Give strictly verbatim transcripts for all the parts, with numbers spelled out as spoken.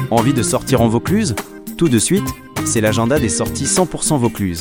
Envie de sortir en Vaucluse ? Tout de suite, c'est l'agenda des sorties cent pour cent Vaucluse.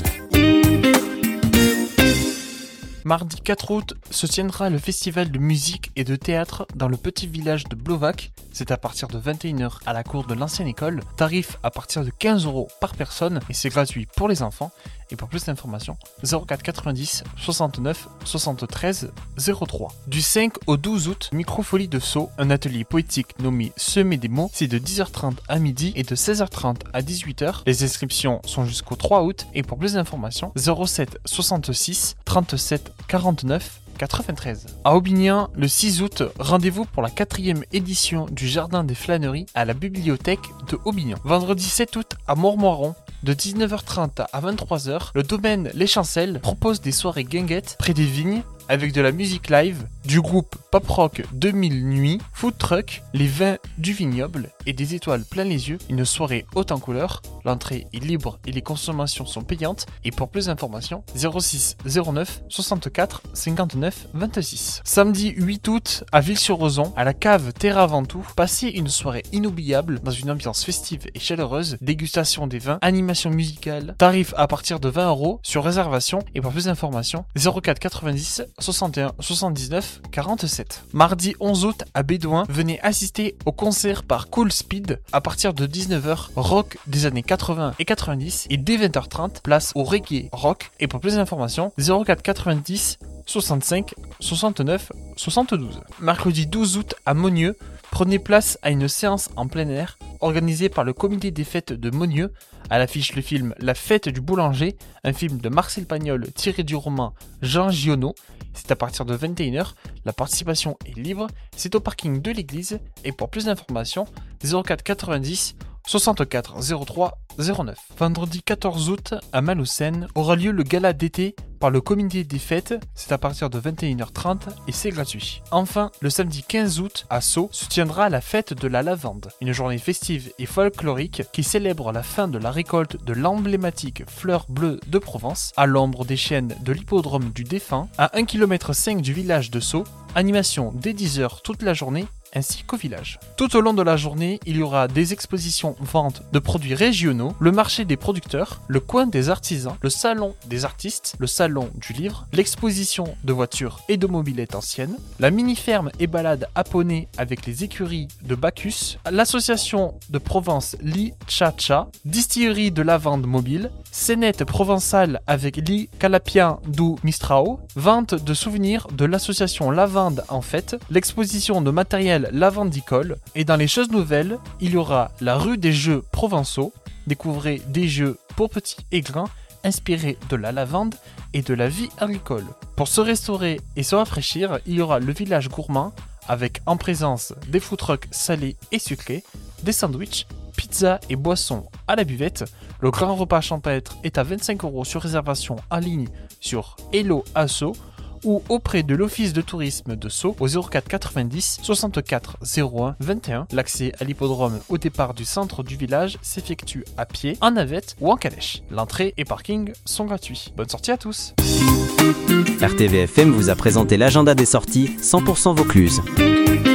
Mardi quatre août se tiendra le festival de musique et de théâtre dans le petit village de Blovac. C'est à partir de vingt et une heures à la cour de l'ancienne école. Tarif à partir de quinze euros par personne et c'est gratuit pour les enfants. Et pour plus d'informations, zéro quatre quatre-vingt-dix soixante-neuf soixante-treize zéro trois. Du cinq au douze août, Microfolie de Sceaux, un atelier poétique nommé Semer des mots. C'est de dix heures trente à midi et de seize heures trente à dix-huit heures. Les inscriptions sont jusqu'au trois août et pour plus d'informations, zéro sept soixante-six trente-sept quarante-neuf quatre-vingt-treize. À Aubignan, le six août, rendez-vous pour la quatrième édition du Jardin des Flâneries à la bibliothèque de Aubignan. Vendredi sept août, à Montmoiron, de dix-neuf heures trente à vingt-trois heures, le domaine Les Chancelles propose des soirées guinguettes près des vignes avec de la musique live, du groupe Pop Rock deux mille Nuits, Food Truck, les vins du vignoble et des étoiles plein les yeux. Une soirée haute en couleurs. L'entrée est libre et les consommations sont payantes. Et pour plus d'informations, zéro six zéro neuf soixante-quatre cinquante-neuf vingt-six. Samedi huit août, à Ville-sur-Ozon, à la cave Terra Ventoux, passez une soirée inoubliable dans une ambiance festive et chaleureuse. Dégustation des vins, animation musicale, tarif à partir de vingt euros sur réservation. Et pour plus d'informations, zéro quatre quatre-vingt-dix soixante et un soixante-dix-neuf quarante-sept. Mardi onze août à Bédouin, venez assister au concert par Cool Speed à partir de dix-neuf heures, rock des années quatre-vingts et quatre-vingt-dix et dès vingt heures trente, place au reggae rock. Et pour plus d'informations, zéro quatre quatre-vingt-dix soixante-cinq soixante-neuf soixante-douze. Mercredi douze août à Monnieu, prenez place à une séance en plein air organisée par le comité des fêtes de Monnieu. À l'affiche le film La Fête du Boulanger, un film de Marcel Pagnol tiré du roman Jean Giono. C'est à partir de vingt et une heures, la participation est libre, c'est au parking de l'église et pour plus d'informations, zéro quatre quatre-vingt-dix soixante-quatre zéro trois zéro neuf. Vendredi quatorze août, à Malaucène, aura lieu le gala d'été par le comité des fêtes, c'est à partir de vingt et une heures trente et c'est gratuit. Enfin, le samedi quinze août, à Sceaux, se tiendra la fête de la lavande, une journée festive et folklorique qui célèbre la fin de la récolte de l'emblématique fleur bleue de Provence, à l'ombre des chênes de l'hippodrome du Défunt, à un kilomètre cinq du village de Sceaux, animation dès dix heures toute la journée, ainsi qu'au village. Tout au long de la journée, il y aura des expositions ventes de produits régionaux, le marché des producteurs, le coin des artisans, le salon des artistes, le salon du livre, l'exposition de voitures et de mobylettes anciennes, la mini-ferme et balade à poney avec les écuries de Bacchus, l'association de Provence Li Cha Cha, distillerie de lavande mobile, scénette provençale avec Li Calapien du Mistrao, vente de souvenirs de l'association Lavande en fête, l'exposition de matériel lavandicole et dans les choses nouvelles, il y aura la rue des jeux provençaux, découvrez des jeux pour petits et grands inspirés de la lavande et de la vie agricole. Pour se restaurer et se rafraîchir, il y aura le village gourmand avec en présence des food trucks salés et sucrés, des sandwichs, pizzas et boissons à la buvette. Le grand repas champêtre est à vingt-cinq euros sur réservation en ligne sur Hello Asso ou auprès de l'office de tourisme de Sceaux au zéro quatre quatre-vingt-dix soixante-quatre zéro un vingt et un. L'accès à l'hippodrome au départ du centre du village s'effectue à pied, en navette ou en calèche. L'entrée et parking sont gratuits. Bonne sortie à tous. R T V F M vous a présenté l'agenda des sorties cent pour cent Vaucluse.